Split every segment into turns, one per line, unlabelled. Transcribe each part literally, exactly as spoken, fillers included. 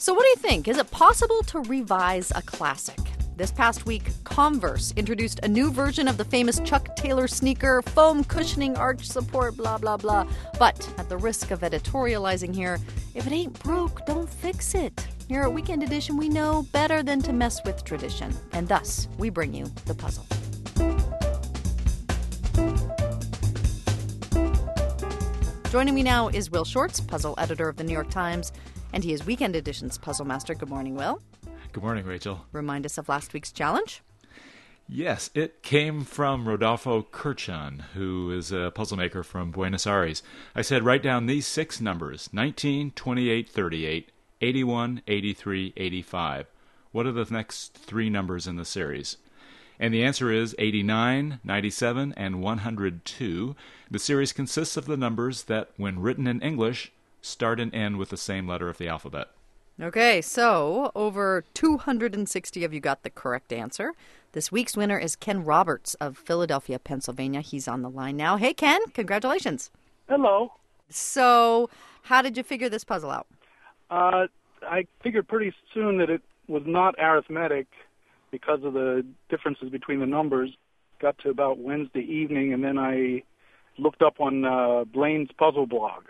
So what do you think? Is it possible to revise a classic? This past week, Converse introduced a new version of the famous Chuck Taylor sneaker, foam cushioning, arch support, blah, blah, blah. But at the risk of editorializing here, if it ain't broke, don't fix it. Here at Weekend Edition, we know better than to mess with tradition. And thus, we bring you the puzzle. Joining me now is Will Shortz, puzzle editor of the New York Times, and he is Weekend Edition's puzzle master. Good morning, Will.
Good morning, Rachel.
Remind us of last week's challenge.
Yes, it came from Rodolfo Kirchon, who is a puzzle maker from Buenos Aires. I said, write down these six numbers, nineteen, twenty-eight, thirty-eight, eighty-one, eighty-three, eighty-five. What are the next three numbers in the series? And the answer is eighty-nine, ninety-seven, and one hundred two. The series consists of the numbers that, when written in English, start and end with the same letter of the alphabet.
Okay, so over two hundred sixty of you got the correct answer. This week's winner is Ken Roberts of Philadelphia, Pennsylvania. He's on the line now. Hey, Ken, congratulations.
Hello.
So how did you figure this puzzle out?
Uh, I figured pretty soon that it was not arithmetic because of the differences between the numbers. Got to about Wednesday evening, and then I looked up on uh, Blaine's puzzle blog.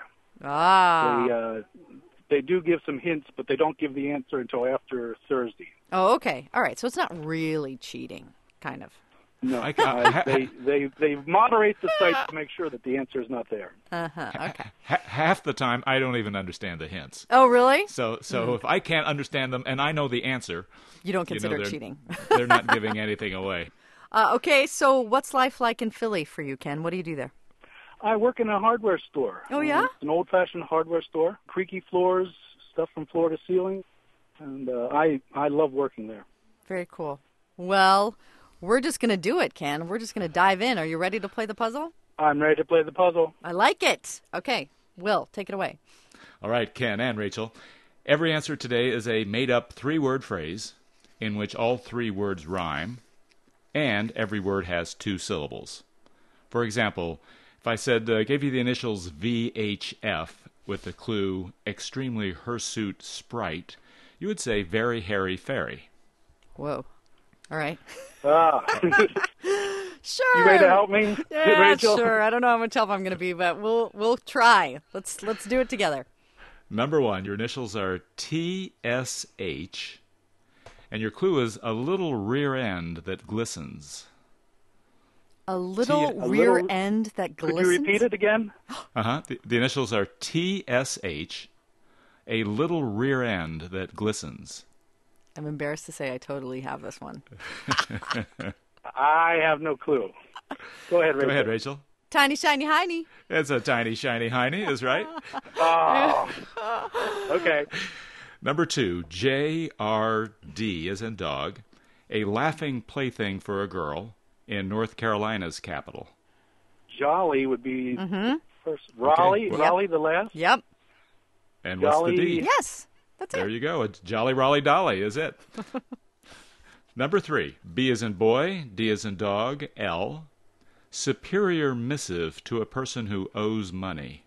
Ah.
They, uh, they do give some hints, but they don't give the answer until after Thursday.
Oh, okay. All right. So it's not really cheating, kind of.
No,
I-
uh, they, they they moderate the site to make sure that the answer is not there.
Uh-huh. Okay.
H- half the time, I don't even understand the hints.
Oh, really?
So, so if I can't understand them and I know the answer,
You don't
you know,
consider
they're-
cheating.
they're not giving anything away.
Uh, okay, so what's life like in Philly for you, Ken? What do you do there?
I work in a hardware store.
Oh, yeah?
Uh, it's an old-fashioned hardware store. Creaky floors, stuff from floor to ceiling. And uh, I, I love working there.
Very cool. Well, we're just going to do it, Ken. We're just going to dive in. Are you ready to play the puzzle?
I'm ready to play the puzzle.
I like it. Okay, Will, take it away.
All right, Ken and Rachel. Every answer today is a made-up three-word phrase in which all three words rhyme, and every word has two syllables. For example, if I said, uh, gave you the initials V H F with the clue extremely hirsute sprite, you would say very hairy fairy.
Whoa. All right.
Ah.
Sure.
You ready to help me,
Yeah,
Rachel?
sure. I don't know how much help I'm going to be, but we'll we'll try. Let's let's do it together.
Number one, your initials are T S H, and your clue is a little rear end that glistens.
A little
T-
a
rear
little-
end that
Could
glistens.
you repeat it again?
Uh-huh. The, the initials are T S H, a little rear end that glistens.
I'm embarrassed to say I totally have this one.
I have no clue. Go ahead, Rachel.
Go ahead, Rachel.
Tiny, shiny, hiney.
It's a tiny, shiny hiney, is right.
Oh. Okay.
Number two, J R D as in dog, a laughing plaything for a girl in North Carolina's capital.
Jolly would be first. Raleigh,
well-
Raleigh the last.
Yep.
And what's
Jolly-
the D?
Yes. That's
There
it.
you go. It's Jolly Raleigh Dolly, is it? Number three, B as in boy, D as in dog, L, superior missive to a person who owes money.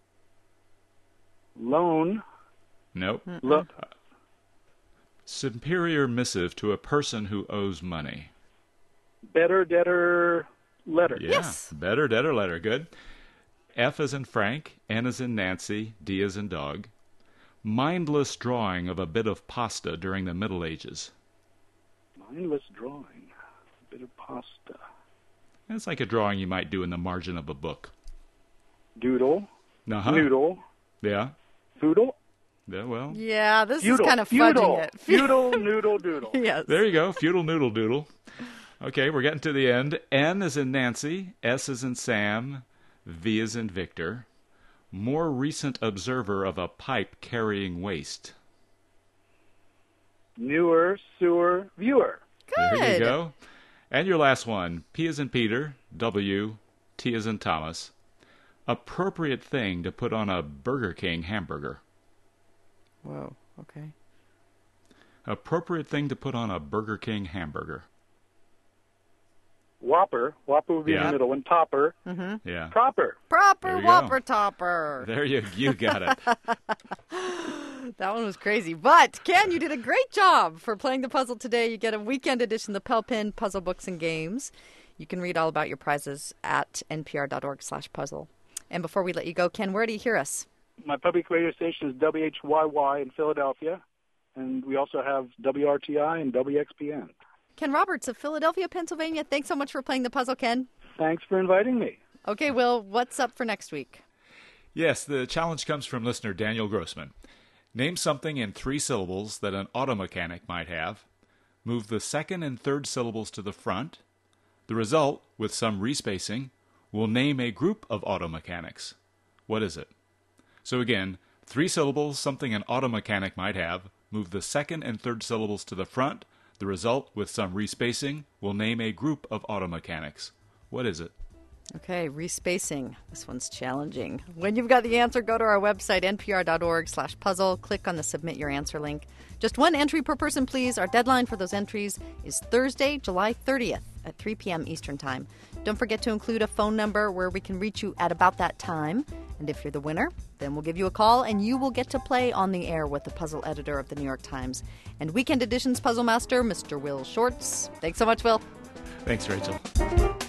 Loan.
Nope.
Lo-
Superior missive to a person who owes money.
better, debtor, letter.
Yeah.
Yes.
Better, better letter. Good. F as in Frank, N as in Nancy, D as in dog. Mindless drawing of a bit of pasta during the Middle Ages.
Mindless drawing. Bit of pasta.
It's like a drawing you might do in the margin of a book.
Doodle.
Uh-huh.
Noodle.
Yeah.
Foodle.
Yeah, well,
Yeah, this
Feudal.
is kind of
Feudal.
fudging it.
Feudal, noodle, doodle.
Yes.
there you go. Feudal noodle doodle. Okay, we're getting to the end. N is in Nancy, S is in Sam, V is in Victor. More recent observer of a pipe carrying waste.
Newer, sewer, viewer.
There you
Good.
go. And your last one, P is in Peter, W, T is in Thomas. Appropriate thing to put on a Burger King hamburger.
Whoa. Okay.
Appropriate thing to put on a Burger King hamburger.
Whopper. Whopper would be in
Yeah.
the middle one. Topper.
Yeah.
Proper.
Proper
There you
Whopper
go.
Topper.
There you you got it.
That one was crazy. But, Ken, you did a great job for playing the puzzle today. You get a weekend edition of the Pell Pen Puzzle Books and Games. You can read all about your prizes at npr.org slash puzzle. And before we let you go, Ken, where do you hear us?
My public radio station is W H Y Y in Philadelphia, and we also have W R T I and W X P N.
Ken Roberts of Philadelphia, Pennsylvania. Thanks so much for playing the puzzle, Ken.
Thanks for inviting me.
Okay, Will, what's up for next week?
Yes, the challenge comes from listener Daniel Grossman. Name something in three syllables that an auto mechanic might have. Move the second and third syllables to the front. The result, with some respacing, will name a group of auto mechanics. What is it? So again, three syllables, something an auto mechanic might have. Move the second and third syllables to the front. The result, with some respacing, will name a group of auto mechanics. What is it?
Okay, respacing. This one's challenging. When you've got the answer, go to our website, npr.org slash puzzle. Click on the Submit Your Answer link. Just one entry per person, please. Our deadline for those entries is Thursday, July thirtieth at three p.m. Eastern Time. Don't forget to include a phone number where we can reach you at about that time. And if you're the winner, then we'll give you a call and you will get to play on the air with the puzzle editor of the New York Times and Weekend Edition's puzzle master, Mister Will Shortz. Thanks so much, Will.
Thanks, Rachel.